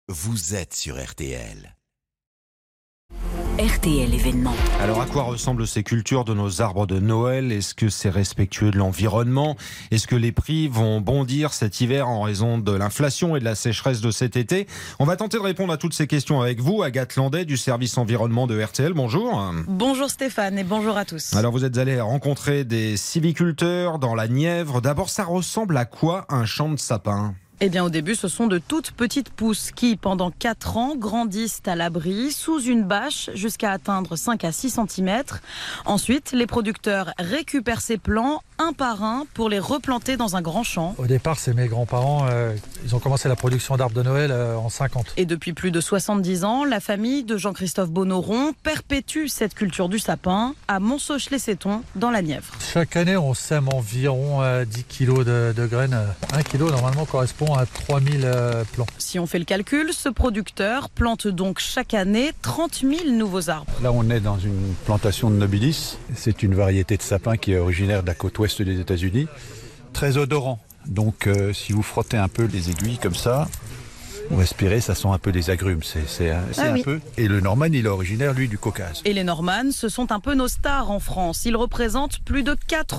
Vous êtes sur RTL. RTL événement. Alors à quoi ressemblent ces cultures de nos arbres de Noël? Est-ce que c'est respectueux de l'environnement? Est-ce que les prix vont bondir cet hiver en raison de l'inflation et de la sécheresse de cet été? On va tenter de répondre à toutes ces questions avec vous, Agathe Landais du service environnement de RTL. Bonjour. Bonjour Stéphane et bonjour à tous. Alors vous êtes allé rencontrer des sylviculteurs dans la Nièvre. D'abord, ça ressemble à quoi un champ de sapin? Eh bien au début ce sont de toutes petites pousses qui pendant 4 ans grandissent à l'abri sous une bâche jusqu'à atteindre 5 à 6 cm. Ensuite les producteurs récupèrent ces plants un par un pour les replanter dans un grand champ. Au départ c'est mes grands-parents, ils ont commencé la production d'arbres de Noël en 50. Et depuis plus de 70 ans, la famille de Jean-Christophe Bonneron perpétue cette culture du sapin à Montsauch-les-Sétons dans la Nièvre. Chaque année on sème environ 10 kg de graines. 1 kg normalement correspond à 3000 plants. Si on fait le calcul, ce producteur plante donc chaque année 30 000 nouveaux arbres. Là, on est dans une plantation de nobilis. C'est une variété de sapin qui est originaire de la côte ouest des États-Unis. Très odorant. Donc, si vous frottez un peu les aiguilles comme ça, vous respirez, ça sent un peu des agrumes. C'est un peu. Et le Norman, il est originaire, lui, du Caucase. Et les Norman, ce sont un peu nos stars en France. Ils représentent plus de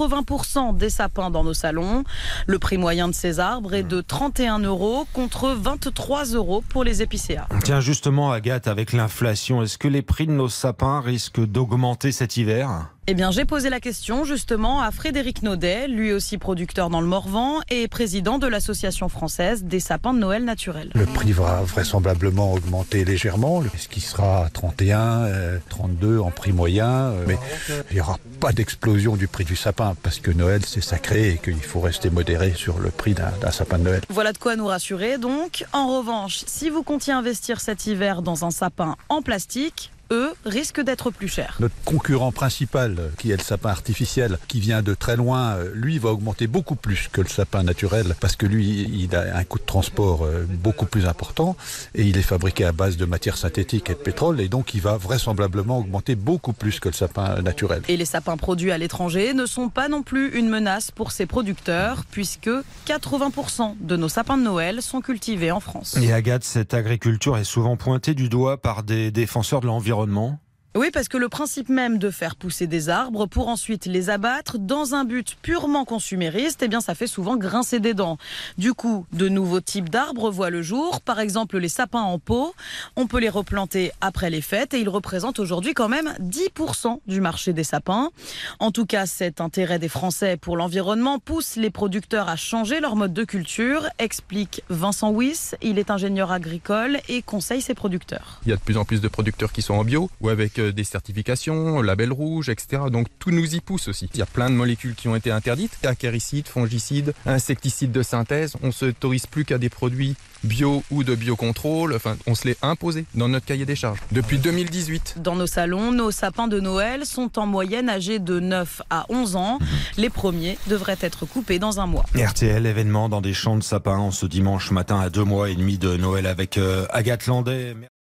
80% des sapins dans nos salons. Le prix moyen de ces arbres est de 31 € contre 23 € pour les épicéas. Tiens, justement, Agathe, avec l'inflation, est-ce que les prix de nos sapins risquent d'augmenter cet hiver ? Eh bien, j'ai posé la question justement à Frédéric Naudet, lui aussi producteur dans le Morvan et président de l'association française des sapins de Noël naturels. Le prix va vraisemblablement augmenter légèrement, ce qui sera 31, 32 en prix moyen. Mais il n'y aura pas d'explosion du prix du sapin parce que Noël c'est sacré et qu'il faut rester modéré sur le prix d'un sapin de Noël. Voilà de quoi nous rassurer donc. En revanche, si vous comptiez investir cet hiver dans un sapin en plastique, eux risquent d'être plus chers. Notre concurrent principal, qui est le sapin artificiel, qui vient de très loin, lui va augmenter beaucoup plus que le sapin naturel parce que lui, il a un coût de transport beaucoup plus important et il est fabriqué à base de matières synthétiques et de pétrole et donc il va vraisemblablement augmenter beaucoup plus que le sapin naturel. Et les sapins produits à l'étranger ne sont pas non plus une menace pour ces producteurs puisque 80% de nos sapins de Noël sont cultivés en France. Et Agathe, cette agriculture est souvent pointée du doigt par des défenseurs de l'environnement. Oui, parce que le principe même de faire pousser des arbres pour ensuite les abattre dans un but purement consumériste, eh bien ça fait souvent grincer des dents. Du coup, de nouveaux types d'arbres voient le jour, par exemple les sapins en pot. On peut les replanter après les fêtes et ils représentent aujourd'hui quand même 10% du marché des sapins. En tout cas, cet intérêt des Français pour l'environnement pousse les producteurs à changer leur mode de culture, explique Vincent Wyss. Il est ingénieur agricole et conseille ses producteurs. Il y a de plus en plus de producteurs qui sont en bio ou avec des certifications, label rouge, etc. Donc tout nous y pousse aussi. Il y a plein de molécules qui ont été interdites, acaricides, fongicides, insecticides de synthèse. On ne s'autorise plus qu'à des produits bio ou de biocontrôle. Enfin, on se l'est imposé dans notre cahier des charges depuis 2018. Dans nos salons, nos sapins de Noël sont en moyenne âgés de 9 à 11 ans. Les premiers devraient être coupés dans un mois. RTL événement dans des champs de sapins en ce dimanche matin à 2 mois et demi de Noël avec Agathe Landais.